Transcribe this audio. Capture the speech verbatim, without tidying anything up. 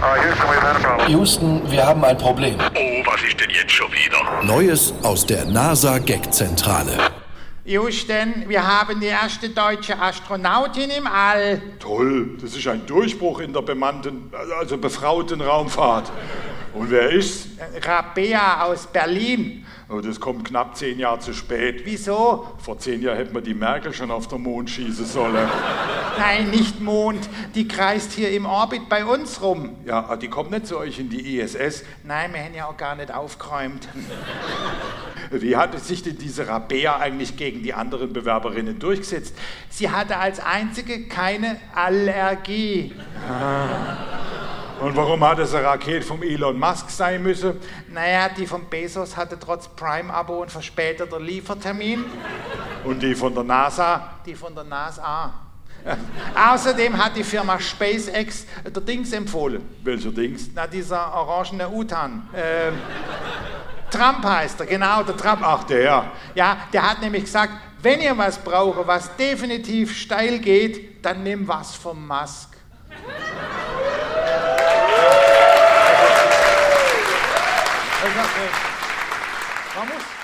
Houston, wir haben ein Problem. Oh, was ist denn jetzt schon wieder? Neues aus der NASA-Gag-Zentrale. Houston, wir haben die erste deutsche Astronautin im All. Toll, das ist ein Durchbruch in der bemannten, also befrauten Raumfahrt. Und wer ist's? Rabea aus Berlin. Oh, das kommt knapp zehn Jahre zu spät. Wieso? Vor zehn Jahren hätte man die Merkel schon auf den Mond schießen sollen. Nein, nicht Mond. Die kreist hier im Orbit bei uns rum. Ja, die kommt nicht zu euch in die I S S. Nein, wir haben ja auch gar nicht aufgeräumt. Wie hat sich denn diese Rabea eigentlich gegen die anderen Bewerberinnen durchgesetzt? Sie hatte als einzige keine Allergie. Und warum hat es eine Rakete vom Elon Musk sein müssen? Naja, die von Bezos hatte trotz Prime-Abo und verspäteter Liefertermin. Und die von der NASA? Die von der NASA. Außerdem hat die Firma SpaceX der Dings empfohlen. Welcher Dings? Na, dieser orangene Utan. Ähm, Trump heißt er, genau, der Trump. Ach, der. Ja, der hat nämlich gesagt, wenn ihr was braucht, was definitiv steil geht, dann nimm was vom Musk. Man muss